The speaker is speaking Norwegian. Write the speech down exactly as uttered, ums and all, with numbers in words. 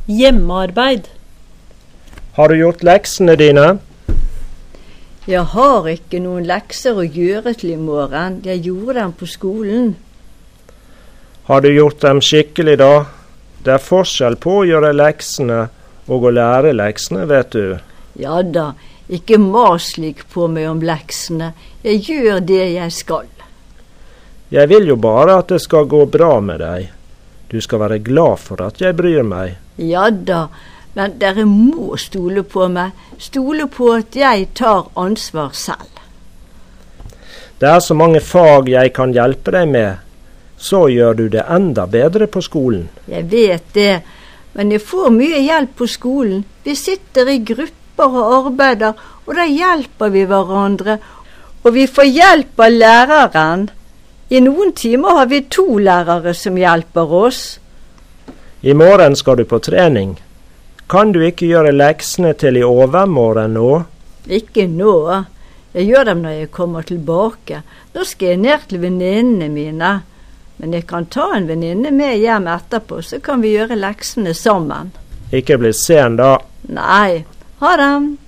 Hjemmearbeid. Har du gjort leksene dine? Jeg har ikke noen lekser å gjøre til i morgen. Jeg gjorde dem på skolen. Har du gjort dem skikkelig da? Det er forskjell på å gjøre leksene og å lære leksene, vet du. Ja da, ikke mas slik på meg om leksene. Jeg gjør det jeg skal. Jeg vil jo bare at det skal gå bra med deg. Du skal være glad for at jeg bryr meg. Ja da, men dere må stole på meg. Stole på at jeg tar ansvar selv. Det er så mange fag jeg kan hjelpe deg med. Så gjør du det enda bedre på skolen. Jeg vet det, men jeg får mye hjelp på skolen. Vi sitter i grupper og arbeider, og da hjelper vi hverandre. Og vi får hjelp av læreren. I noen timer har vi to lærere som hjelper oss. I morgen skal du på trening. Kan du ikke gjøre leksene til i overmorgen nå? Ikke nå. Jeg gjør dem når jeg kommer tilbake. Da skal jeg ned til venninnene mine. Men jeg kan ta en venninne med hjem etterpå, så kan vi gjøre leksene sammen. Ikke bli sen da. Nei, ha dem.